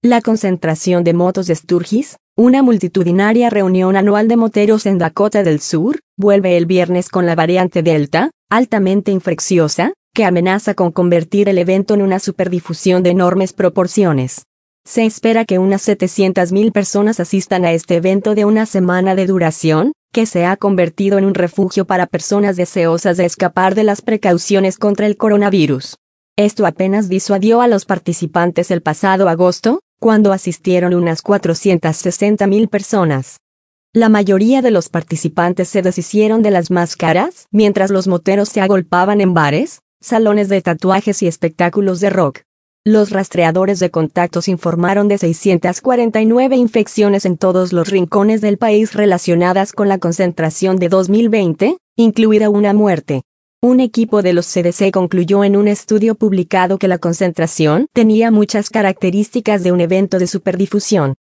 La concentración de motos de Sturgis, una multitudinaria reunión anual de moteros en Dakota del Sur, vuelve el viernes con la variante Delta, altamente infecciosa, que amenaza con convertir el evento en una superdifusión de enormes proporciones. Se espera que unas 700.000 personas asistan a este evento de una semana de duración, que se ha convertido en un refugio para personas deseosas de escapar de las precauciones contra el coronavirus. Esto apenas disuadió a los participantes el pasado agosto, cuando asistieron unas 460.000 personas. La mayoría de los participantes se deshicieron de las máscaras, mientras los moteros se agolpaban en bares, salones de tatuajes y espectáculos de rock. Los rastreadores de contactos informaron de 649 infecciones en todos los rincones del país relacionadas con la concentración de 2020, incluida una muerte. Un equipo de los CDC concluyó en un estudio publicado que la concentración tenía muchas características de un evento de superdifusión.